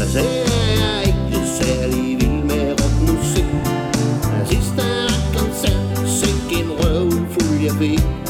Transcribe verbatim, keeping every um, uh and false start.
Så sagde jeg ikke særlig vild med rockmusik. Sidste koncert, sikke en røvfuld jeg fik.